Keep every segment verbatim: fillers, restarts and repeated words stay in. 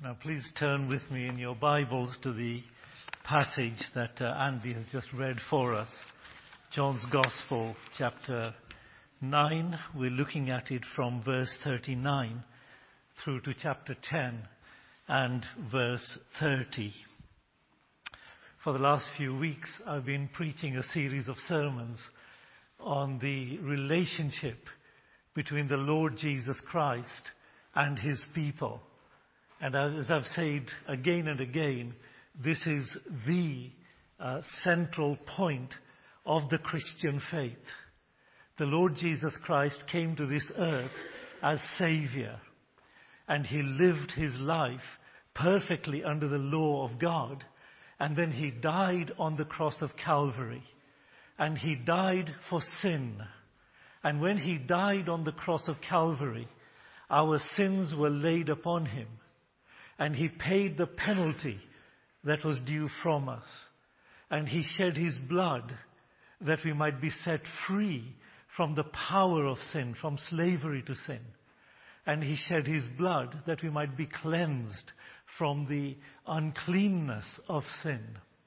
Now please turn with me in your Bibles to the passage that uh, Andy has just read for us. John's Gospel, chapter nine. We're looking at it from verse thirty-nine through to chapter ten and verse thirty. For the last few weeks, I've been preaching a series of sermons on the relationship between the Lord Jesus Christ and his people. And as I've said again and again, this is the uh, central point of the Christian faith. The Lord Jesus Christ came to this earth as Savior, and he lived his life perfectly under the law of God, and then he died on the cross of Calvary, and he died for sin. And when he died on the cross of Calvary, our sins were laid upon him, and he paid the penalty that was due from us. And he shed his blood that we might be set free from the power of sin, from slavery to sin. And he shed his blood that we might be cleansed from the uncleanness of sin.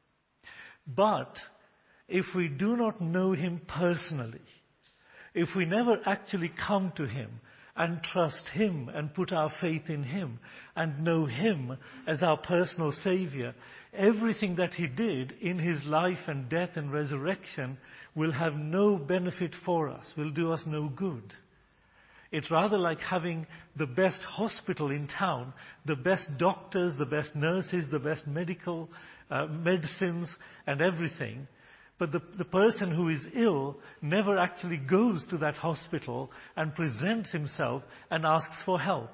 But if we do not know him personally, if we never actually come to him and trust him and put our faith in him and know him as our personal Savior, everything that he did in his life and death and resurrection will have no benefit for us, will do us no good. It's rather like having the best hospital in town, the best doctors, the best nurses, the best medical uh, medicines and everything. But the, the person who is ill never actually goes to that hospital and presents himself and asks for help.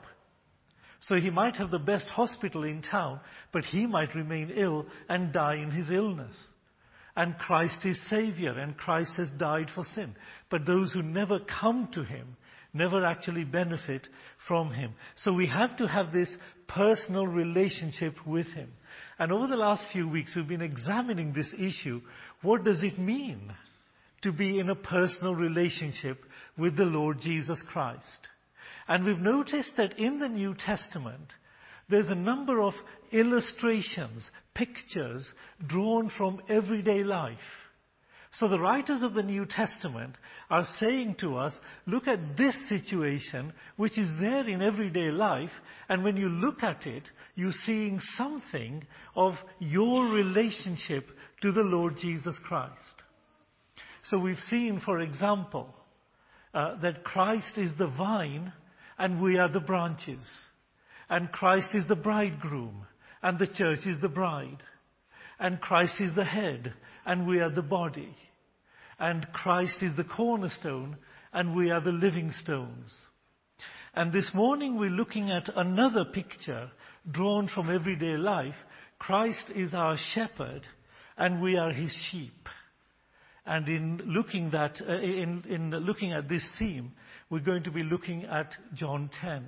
So he might have the best hospital in town, but he might remain ill and die in his illness. And Christ is Savior, and Christ has died for sin. But those who never come to him never actually benefit from him. So we have to have this personal relationship with him. And over the last few weeks, we've been examining this issue. What does it mean to be in a personal relationship with the Lord Jesus Christ? And we've noticed that in the New Testament, there's a number of illustrations, pictures drawn from everyday life. So the writers of the New Testament are saying to us, look at this situation which is there in everyday life, and when you look at it, you're seeing something of your relationship to the Lord Jesus Christ. So we've seen, for example, uh, that Christ is the vine and we are the branches. And Christ is the bridegroom and the church is the bride. And Christ is the head and we are the body. And Christ is the cornerstone and we are the living stones. And this morning we're looking at another picture drawn from everyday life. Christ is our shepherd and we are his sheep. And in looking that, uh, in, in looking at this theme, we're going to be looking at John ten.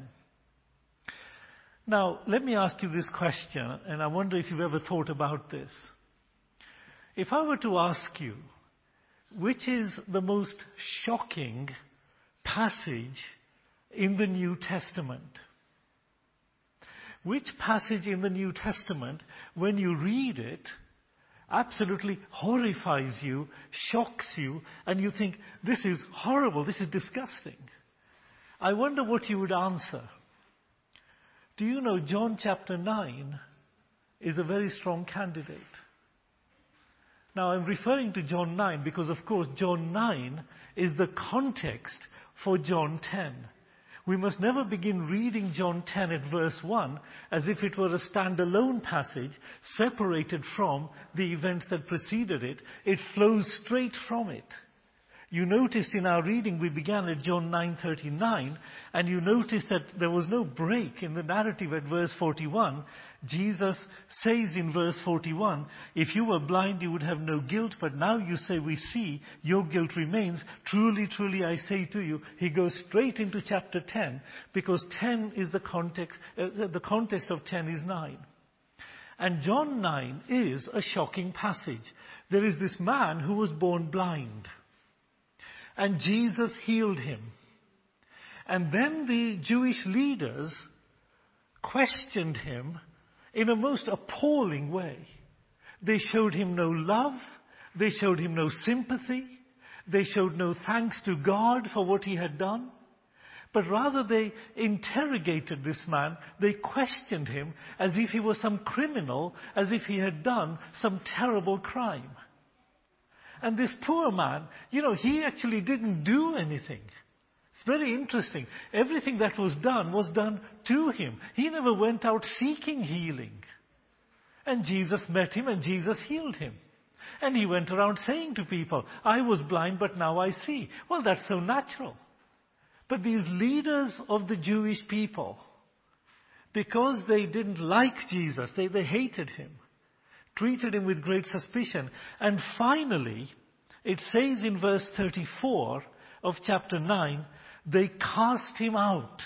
Now, let me ask you this question, and I wonder if you've ever thought about this. If I were to ask you, which is the most shocking passage in the New Testament? Which passage in the New Testament, when you read it, absolutely horrifies you, shocks you, and you think, this is horrible, this is disgusting? I wonder what you would answer. Do you know John chapter nine is a very strong candidate? Now I'm referring to John nine because of course John nine is the context for John ten. We must never begin reading John ten at verse one as if it were a standalone passage separated from the events that preceded it. It flows straight from it. You noticed in our reading we began at John nine thirty-nine, and you noticed that there was no break in the narrative at verse forty-one. Jesus says in verse forty-one, if you were blind you would have no guilt, but now you say we see, your guilt remains. Truly, truly I say to you. He goes straight into chapter ten because ten is the context, uh, the context of ten is nine. And John nine is a shocking passage. There is this man who was born blind. And Jesus healed him. And then the Jewish leaders questioned him in a most appalling way. They showed him no love. They showed him no sympathy. They showed no thanks to God for what he had done. But rather they interrogated this man. They questioned him as if he was some criminal, as if he had done some terrible crime. And this poor man, you know, he actually didn't do anything. It's very interesting. Everything that was done was done to him. He never went out seeking healing. And Jesus met him and Jesus healed him. And he went around saying to people, I was blind, but now I see. Well, that's so natural. But these leaders of the Jewish people, because they didn't like Jesus, they, they hated him, treated him with great suspicion. And finally, it says in verse thirty-four of chapter nine, they cast him out.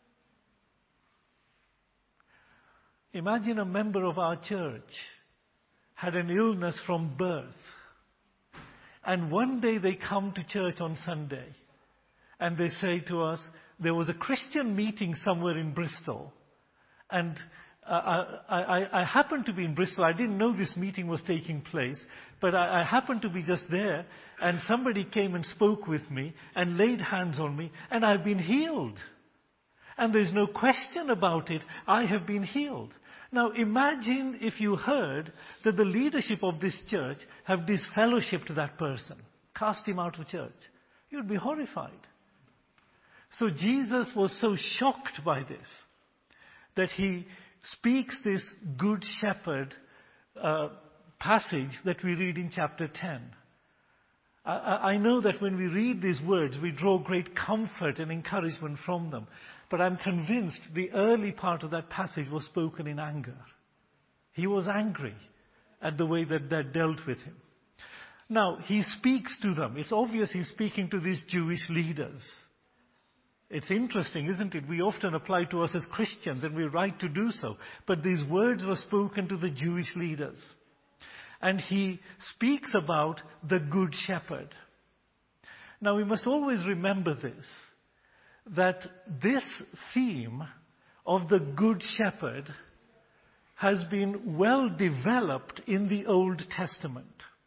Imagine a member of our church had an illness from birth. And one day they come to church on Sunday and they say to us, there was a Christian meeting somewhere in Bristol. And I, I, I happened to be in Bristol. I didn't know this meeting was taking place, but I, I happened to be just there, and somebody came and spoke with me and laid hands on me, and I've been healed. And there's no question about it. I have been healed. Now imagine if you heard that the leadership of this church have disfellowshipped that person, cast him out of church. You'd be horrified. So Jesus was so shocked by this that he speaks this Good Shepherd uh, passage that we read in chapter ten. I, I know that when we read these words, we draw great comfort and encouragement from them. But I'm convinced the early part of that passage was spoken in anger. He was angry at the way that that dealt with him. Now, he speaks to them. It's obvious he's speaking to these Jewish leaders. It's interesting, isn't it? We often apply to us as Christians, and we're right to do so. But these words were spoken to the Jewish leaders. And he speaks about the Good Shepherd. Now, we must always remember this, that this theme of the Good Shepherd has been well developed in the Old Testament.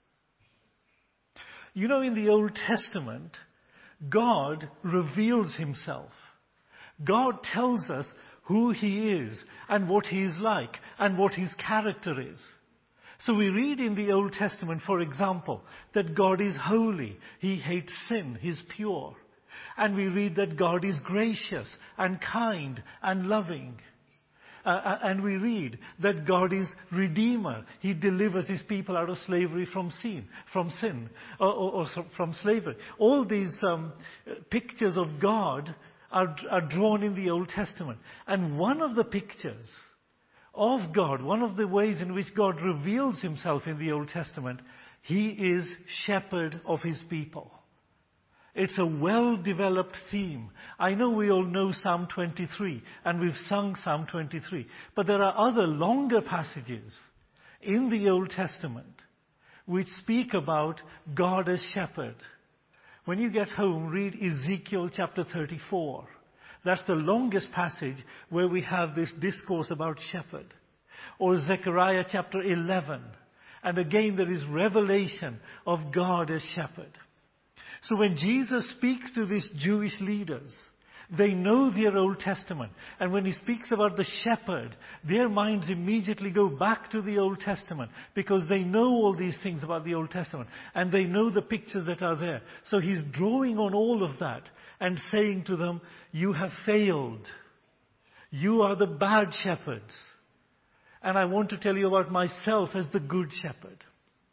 You know, in the Old Testament, God reveals himself. God tells us who he is and what he is like and what his character is. So we read in the Old Testament, for example, that God is holy. He hates sin. He's pure. And we read that God is gracious and kind and loving. Uh, and we read that God is Redeemer. He delivers his people out of slavery from sin, from sin, or, or, or from slavery. All these um, pictures of God are, are drawn in the Old Testament. And one of the pictures of God, one of the ways in which God reveals himself in the Old Testament, he is shepherd of his people. It's a well-developed theme. I know we all know Psalm twenty-three, and we've sung Psalm twenty-three. But there are other longer passages in the Old Testament which speak about God as shepherd. When you get home, read Ezekiel chapter thirty-four. That's the longest passage where we have this discourse about shepherd. Or Zechariah chapter eleven. And again, there is revelation of God as shepherd. So when Jesus speaks to these Jewish leaders, they know their Old Testament. And when he speaks about the shepherd, their minds immediately go back to the Old Testament because they know all these things about the Old Testament. And they know the pictures that are there. So he's drawing on all of that and saying to them, you have failed. You are the bad shepherds. And I want to tell you about myself as the good shepherd.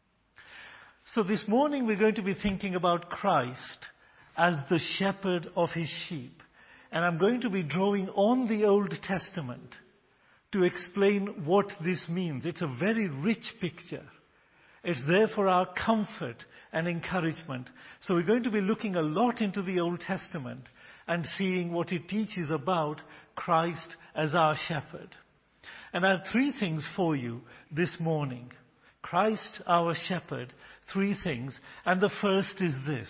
So this morning we're going to be thinking about Christ as the shepherd of his sheep. And I'm going to be drawing on the Old Testament to explain what this means. It's a very rich picture. It's there for our comfort and encouragement. So we're going to be looking a lot into the Old Testament and seeing what it teaches about Christ as our shepherd. And I have three things for you this morning. Christ, our shepherd, three things. And the first is this.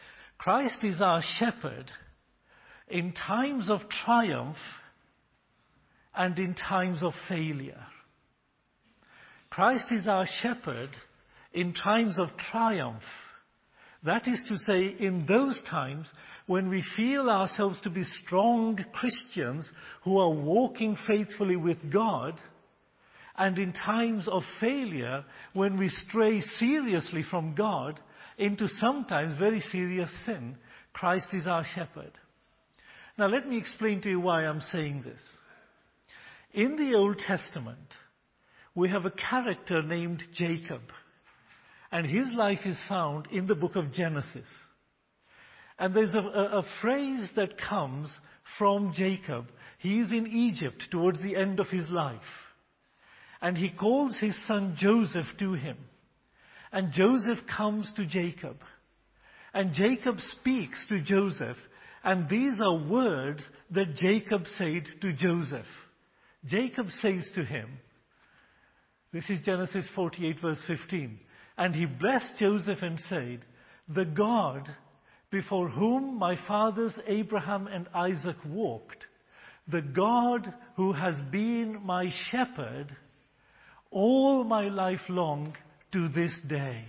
Christ is our shepherd in times of triumph and in times of failure. Christ is our shepherd in times of triumph. That is to say, in those times when we feel ourselves to be strong Christians who are walking faithfully with God, and in times of failure when we stray seriously from God into sometimes very serious sin, Christ is our shepherd. Now let me explain to you why I'm saying this. In the Old Testament, we have a character named Jacob. And his life is found in the book of Genesis. And there's a, a, a phrase that comes from Jacob. He is in Egypt towards the end of his life. And he calls his son Joseph to him. And Joseph comes to Jacob. And Jacob speaks to Joseph. And these are words that Jacob said to Joseph. Jacob says to him, this is Genesis forty-eight verse fifteen. And he blessed Joseph and said, the God before whom my fathers Abraham and Isaac walked, the God who has been my shepherd all my life long to this day.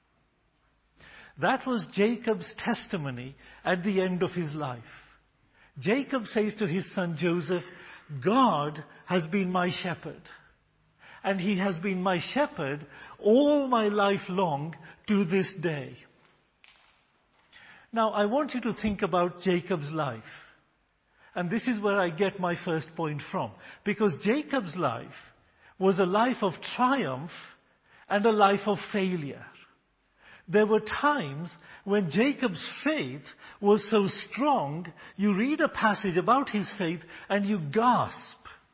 That was Jacob's testimony at the end of his life. Jacob says to his son Joseph, God has been my shepherd. And he has been my shepherd all my life long to this day. Now, I want you to think about Jacob's life. And this is where I get my first point from. Because Jacob's life was a life of triumph and a life of failure. There were times when Jacob's faith was so strong, you read a passage about his faith and you gasp.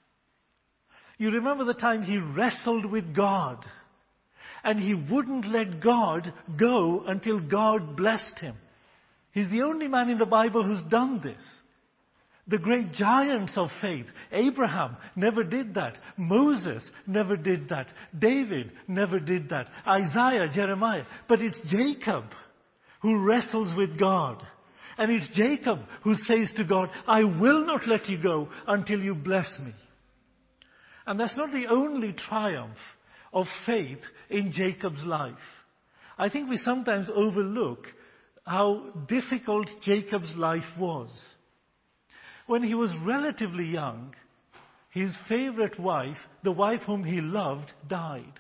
You remember the time he wrestled with God, and he wouldn't let God go until God blessed him. He's the only man in the Bible who's done this. The great giants of faith, Abraham never did that. Moses never did that. David never did that. Isaiah, Jeremiah. But it's Jacob who wrestles with God. And it's Jacob who says to God, I will not let you go until you bless me. And that's not the only triumph of faith in Jacob's life. I think we sometimes overlook how difficult Jacob's life was. When he was relatively young, his favorite wife, the wife whom he loved, died.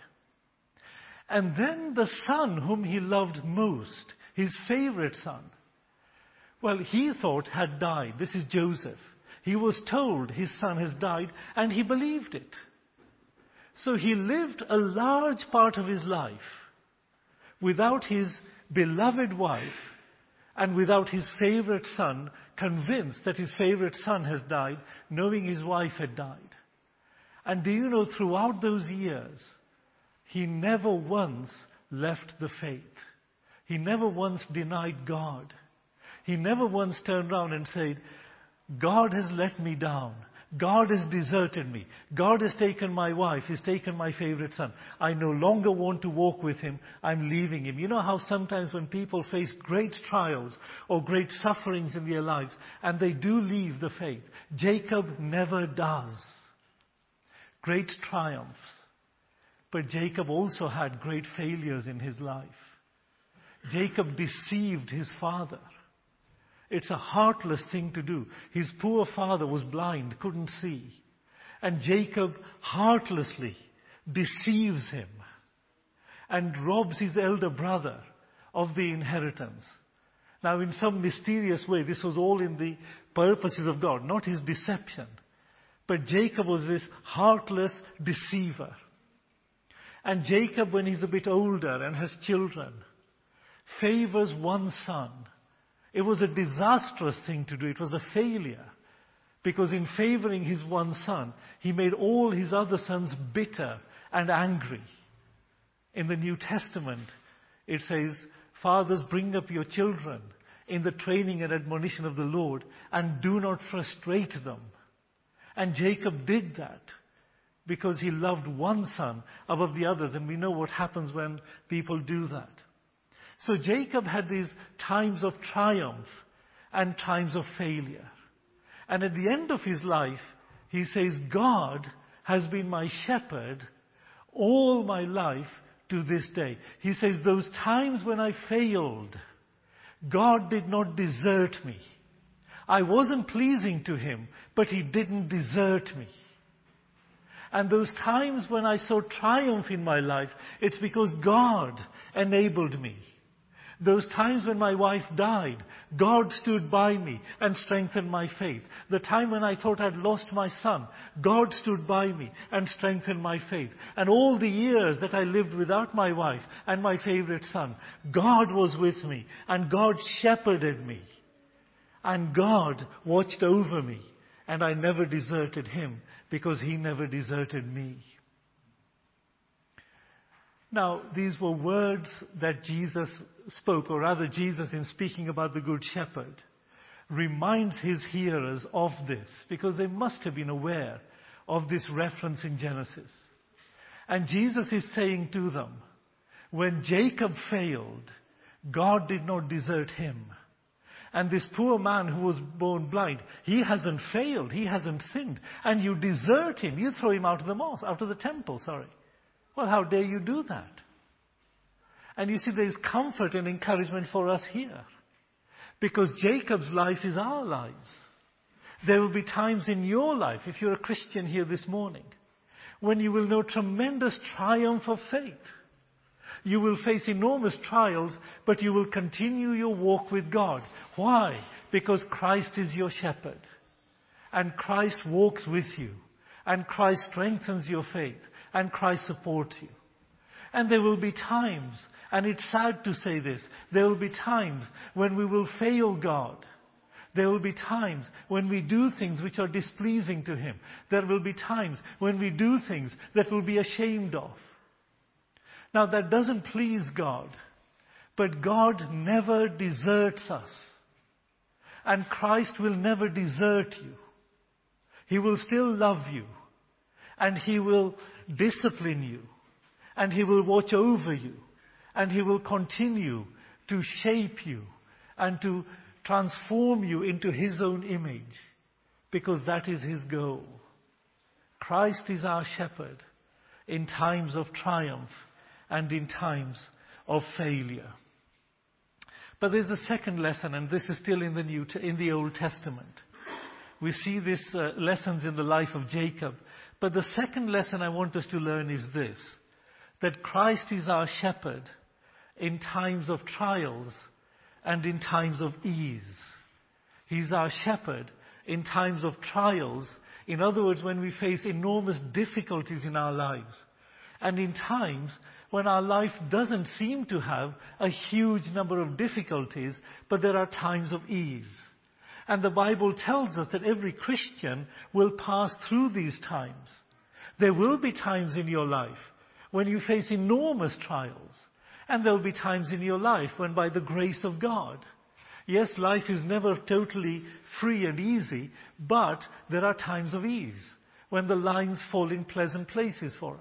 And then the son whom he loved most, his favorite son, well, he thought had died. This is Joseph. He was told his son has died, and he believed it. So he lived a large part of his life without his beloved wife and without his favorite son, convinced that his favorite son has died, knowing his wife had died. And do you know, throughout those years, he never once left the faith. He never once denied God. He never once turned around and said, God has let me down. God has deserted me. God has taken my wife. He's taken my favorite son. I no longer want to walk with him. I'm leaving him. You know how sometimes when people face great trials or great sufferings in their lives and they do leave the faith, Jacob never does. Great triumphs. But Jacob also had great failures in his life. Jacob deceived his father. It's a heartless thing to do. His poor father was blind, couldn't see. And Jacob heartlessly deceives him and robs his elder brother of the inheritance. Now, in some mysterious way, this was all in the purposes of God, not his deception. But Jacob was this heartless deceiver. And Jacob, when he's a bit older and has children, favors one son. It was a disastrous thing to do. It was a failure. Because in favoring his one son, he made all his other sons bitter and angry. In the New Testament, it says, fathers, bring up your children in the training and admonition of the Lord, and do not frustrate them. And Jacob did that because he loved one son above the others. And we know what happens when people do that. So Jacob had these times of triumph and times of failure. And at the end of his life, He says, God has been my shepherd all my life to this day. He says, those times when I failed, God did not desert me. I wasn't pleasing to Him, but He didn't desert me. And those times when I saw triumph in my life, it's because God enabled me. Those times when my wife died, God stood by me and strengthened my faith. The time when I thought I'd lost my son, God stood by me and strengthened my faith. And all the years that I lived without my wife and my favorite son, God was with me and God shepherded me. And God watched over me. And I never deserted Him because He never deserted me. Now, these were words that Jesus spoke, or rather Jesus, in speaking about the Good Shepherd, reminds His hearers of this, because they must have been aware of this reference in Genesis. And Jesus is saying to them, when Jacob failed, God did not desert him. And this poor man who was born blind, he hasn't failed, he hasn't sinned. And you desert him, you throw him out of the mosque, out of the temple, sorry. Well, how dare you do that? And you see, there is comfort and encouragement for us here. Because Jacob's life is our lives. There will be times in your life, if you're a Christian here this morning, when you will know tremendous triumph of faith. You will face enormous trials, but you will continue your walk with God. Why? Because Christ is your shepherd. And Christ walks with you. And Christ strengthens your faith. And Christ supports you. And there will be times, and it's sad to say this, there will be times when we will fail God. There will be times when we do things which are displeasing to Him. There will be times when we do things that we'll be ashamed of. Now that doesn't please God, but God never deserts us. And Christ will never desert you. He will still love you. And He will discipline you. And He will watch over you. And He will continue to shape you and to transform you into His own image. Because that is His goal. Christ is our shepherd in times of triumph and in times of failure. But there's a second lesson, and this is still in the New, in the Old Testament. We see these uh, lessons in the life of Jacob. But the second lesson I want us to learn is this, that Christ is our shepherd in times of trials and in times of ease. He's our shepherd in times of trials. In other words, when we face enormous difficulties in our lives. And in times when our life doesn't seem to have a huge number of difficulties, but there are times of ease. And the Bible tells us that every Christian will pass through these times. There will be times in your life when you face enormous trials. And there will be times in your life when, by the grace of God, yes, life is never totally free and easy, but there are times of ease when the lines fall in pleasant places for us.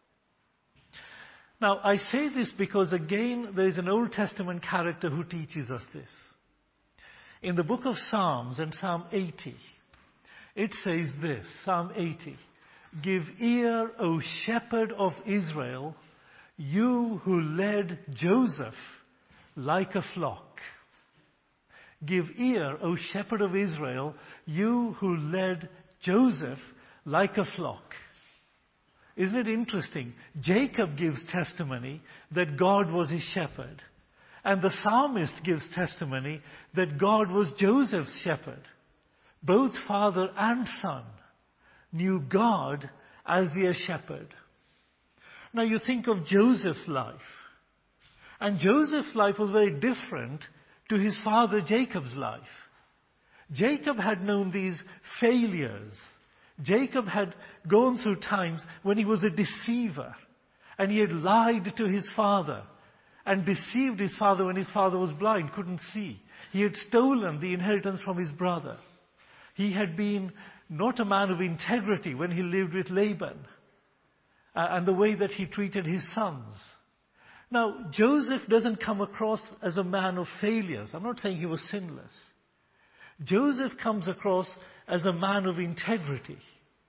Now, I say this because, again, there is an Old Testament character who teaches us this. In the book of Psalms and Psalm eighty, it says this, Psalm eighty, "Give ear, O shepherd of Israel, you who led Joseph like a flock." Give ear, O shepherd of Israel, you who led Joseph like a flock. Isn't it interesting? Jacob gives testimony that God was his shepherd. And the psalmist gives testimony that God was Joseph's shepherd. Both father and son knew God as their shepherd. Now you think of Joseph's life. And Joseph's life was very different to his father Jacob's life. Jacob had known these failures. Jacob had gone through times when he was a deceiver. And he had lied to his father. And deceived his father when his father was blind, couldn't see. He had stolen the inheritance from his brother. He had been not a man of integrity when he lived with Laban. Uh, and the way that he treated his sons. Now, Joseph doesn't come across as a man of failures. I'm not saying he was sinless. Joseph comes across as a man of integrity.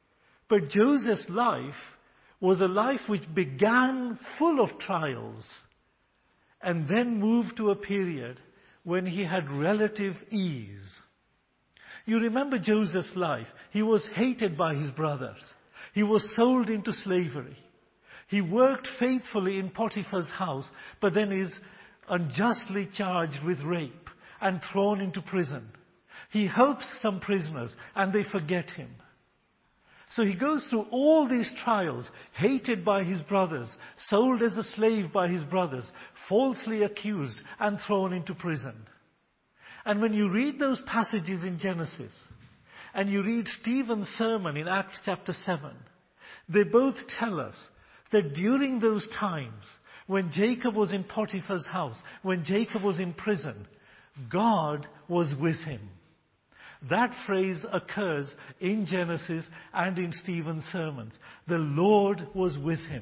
But Joseph's life was a life which began full of trials and then moved to a period when he had relative ease. You remember Joseph's life. He was hated by his brothers. He was sold into slavery. He worked faithfully in Potiphar's house, but then is unjustly charged with rape and thrown into prison. He helps some prisoners and they forget him. So he goes through all these trials, hated by his brothers, sold as a slave by his brothers, falsely accused and thrown into prison. And when you read those passages in Genesis, and you read Stephen's sermon in Acts chapter seven, they both tell us that during those times, when Jacob was in Potiphar's house, when Jacob was in prison, God was with him. That phrase occurs in Genesis and in Stephen's sermons. The Lord was with him.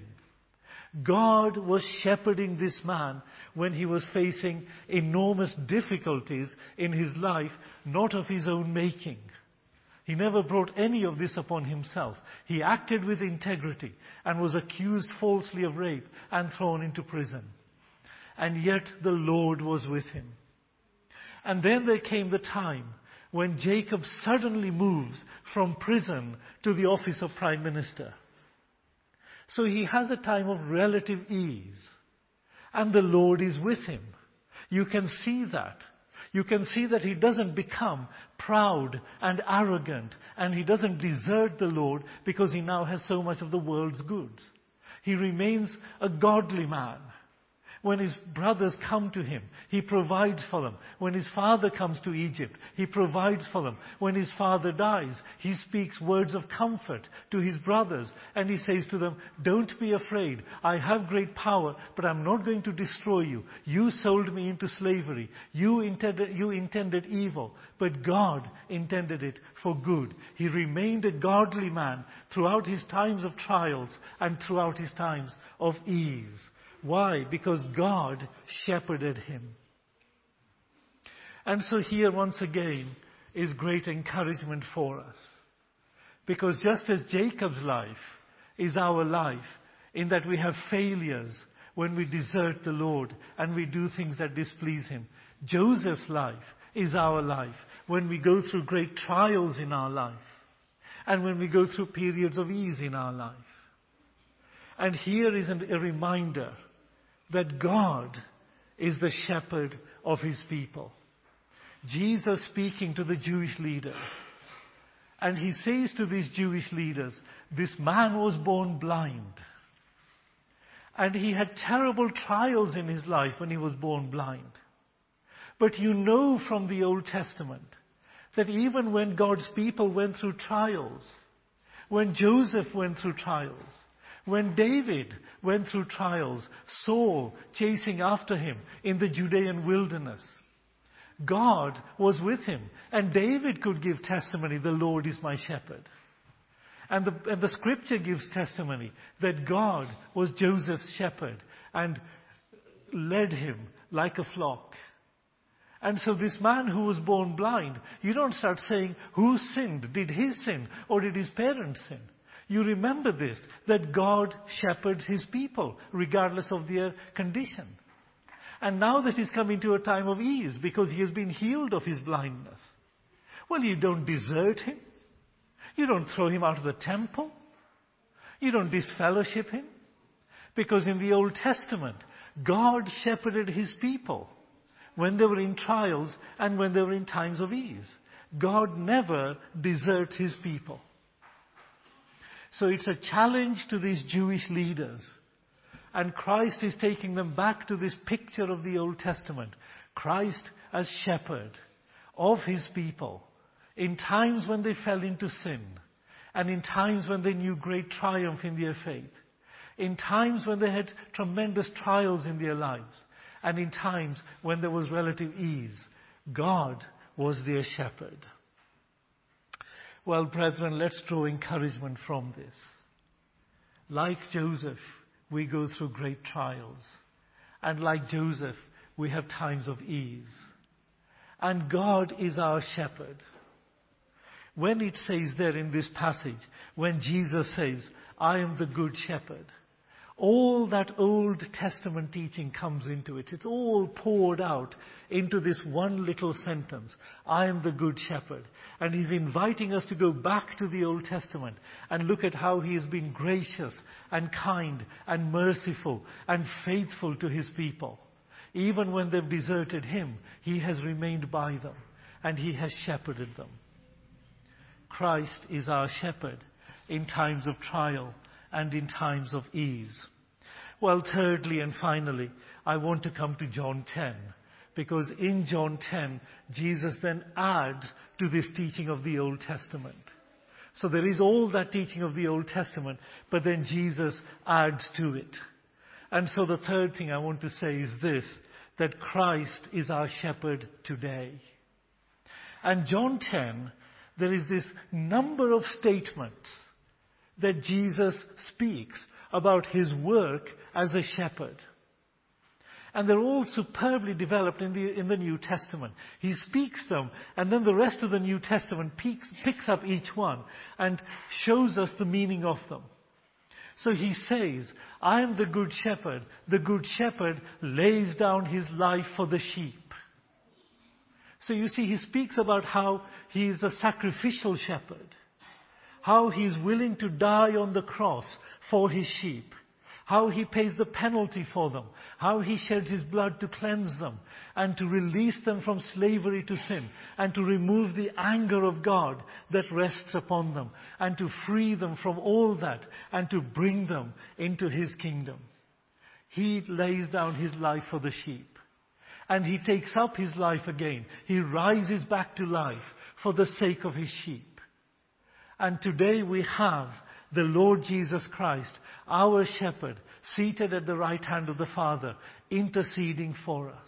God was shepherding this man when he was facing enormous difficulties in his life, not of his own making. He never brought any of this upon himself. He acted with integrity and was accused falsely of rape and thrown into prison. And yet the Lord was with him. And then there came the time when Jacob suddenly moves from prison to the office of prime minister. So he has a time of relative ease. And the Lord is with him. You can see that. You can see that he doesn't become proud and arrogant, and he doesn't desert the Lord because he now has so much of the world's goods. He remains a godly man. When his brothers come to him, he provides for them. When his father comes to Egypt, he provides for them. When his father dies, he speaks words of comfort to his brothers. And he says to them, don't be afraid. I have great power, but I'm not going to destroy you. You sold me into slavery. You intended, you intended evil, but God intended it for good. He remained a godly man throughout his times of trials and throughout his times of ease. Why? Because God shepherded him. And so here once again is great encouragement for us. Because just as Jacob's life is our life, in that we have failures when we desert the Lord and we do things that displease him, Joseph's life is our life when we go through great trials in our life and when we go through periods of ease in our life. And here is a reminder that God is the shepherd of his people. Jesus speaking to the Jewish leaders. And he says to these Jewish leaders, this man was born blind. And he had terrible trials in his life when he was born blind. But you know from the Old Testament that even when God's people went through trials, when Joseph went through trials, when David went through trials, Saul chasing after him in the Judean wilderness, God was with him. And David could give testimony, the Lord is my shepherd. And the, and the scripture gives testimony that God was Joseph's shepherd and led him like a flock. And so this man who was born blind, you don't start saying, who sinned? Did he sin or did his parents sin? You remember this, that God shepherds his people regardless of their condition. And now that he's come into a time of ease because he has been healed of his blindness, well, you don't desert him. You don't throw him out of the temple. You don't disfellowship him. Because in the Old Testament, God shepherded his people when they were in trials and when they were in times of ease. God never deserts his people. So it's a challenge to these Jewish leaders. And Christ is taking them back to this picture of the Old Testament. Christ as shepherd of his people in times when they fell into sin and in times when they knew great triumph in their faith, in times when they had tremendous trials in their lives, and in times when there was relative ease. God was their shepherd. Well, brethren, let's draw encouragement from this. Like Joseph, we go through great trials. And like Joseph, we have times of ease. And God is our shepherd. When it says there in this passage, when Jesus says, I am the good shepherd, all that Old Testament teaching comes into it. It's all poured out into this one little sentence. I am the good shepherd. And he's inviting us to go back to the Old Testament and look at how he has been gracious and kind and merciful and faithful to his people. Even when they've deserted him, he has remained by them and he has shepherded them. Christ is our shepherd in times of trial and in times of ease. Well, thirdly and finally, I want to come to John ten, because in John ten, Jesus then adds to this teaching of the Old Testament. So there is all that teaching of the Old Testament, but then Jesus adds to it. And so the third thing I want to say is this, that Christ is our shepherd today. And John ten, there is this number of statements that Jesus speaks about his work as a shepherd. And they're all superbly developed in the, in the New Testament. He speaks them, and then the rest of the New Testament picks, picks up each one and shows us the meaning of them. So he says, I am the good shepherd. The good shepherd lays down his life for the sheep. So you see, he speaks about how he is a sacrificial shepherd. How he is willing to die on the cross for his sheep. How he pays the penalty for them. How he sheds his blood to cleanse them and to release them from slavery to sin and to remove the anger of God that rests upon them and to free them from all that and to bring them into his kingdom. He lays down his life for the sheep. And he takes up his life again. He rises back to life for the sake of his sheep. And today we have the Lord Jesus Christ, our shepherd, seated at the right hand of the Father, interceding for us.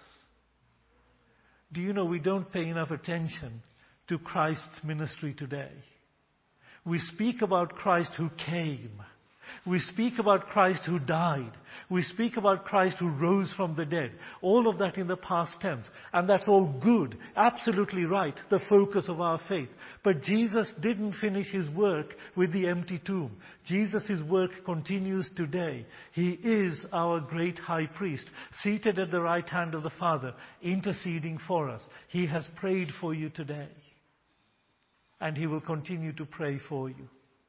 Do you know we don't pay enough attention to Christ's ministry today? We speak about Christ who came. We speak about Christ who died. We speak about Christ who rose from the dead. All of that in the past tense. And that's all good. Absolutely right. The focus of our faith. But Jesus didn't finish his work with the empty tomb. Jesus' work continues today. He is our great high priest, seated at the right hand of the Father, interceding for us. He has prayed for you today. And he will continue to pray for you.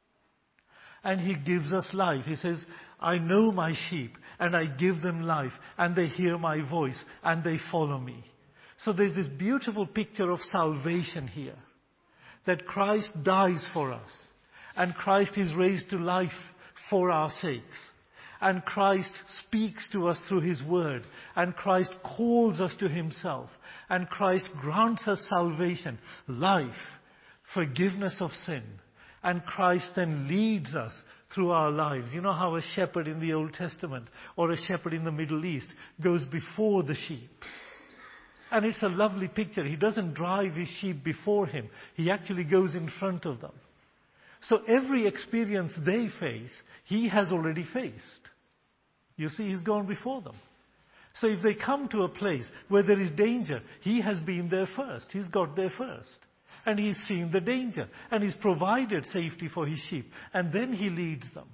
And he gives us life. He says, I know my sheep and I give them life and they hear my voice and they follow me. So there's this beautiful picture of salvation here. That Christ dies for us and Christ is raised to life for our sakes. And Christ speaks to us through his word. And Christ calls us to himself. And Christ grants us salvation, life, forgiveness of sin. And Christ then leads us through our lives. You know how a shepherd in the Old Testament or a shepherd in the Middle East goes before the sheep. And it's a lovely picture. He doesn't drive his sheep before him. He actually goes in front of them. So every experience they face, he has already faced. You see, he's gone before them. So if they come to a place where there is danger, he has been there first. He's got there first. And he's seen the danger. And he's provided safety for his sheep. And then he leads them.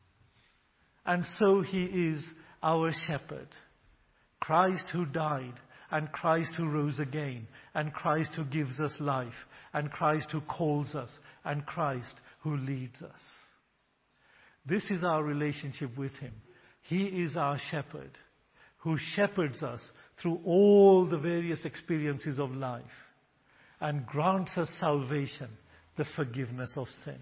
And so he is our shepherd. Christ who died. And Christ who rose again. And Christ who gives us life. And Christ who calls us. And Christ who leads us. This is our relationship with him. He is our shepherd. Who shepherds us through all the various experiences of life. And grants us salvation, the forgiveness of sin.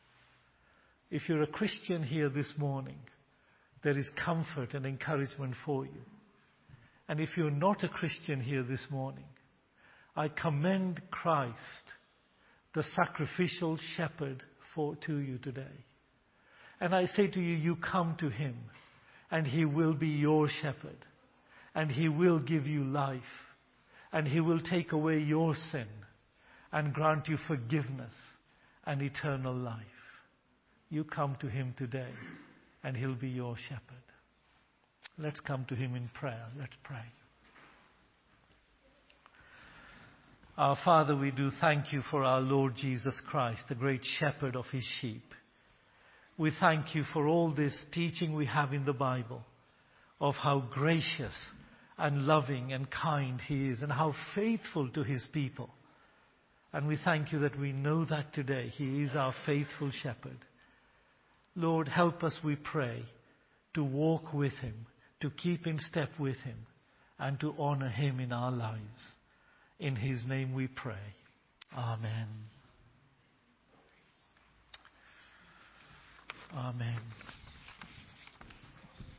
If you're a Christian here this morning, there is comfort and encouragement for you. And if you're not a Christian here this morning, I commend Christ, the sacrificial shepherd, for to you today. And I say to you, you come to him, and he will be your shepherd, and he will give you life, and he will take away your sin, and grant you forgiveness and eternal life. You come to him today, and he'll be your shepherd. Let's come to him in prayer. Let's pray. Our Father, we do thank you for our Lord Jesus Christ, the great shepherd of his sheep. We thank you for all this teaching we have in the Bible of how gracious and loving and kind he is and how faithful to his people. And we thank you that we know that today he is our faithful shepherd. Lord, help us, we pray, to walk with him, to keep in step with him, and to honor him in our lives. In his name we pray. Amen. Amen.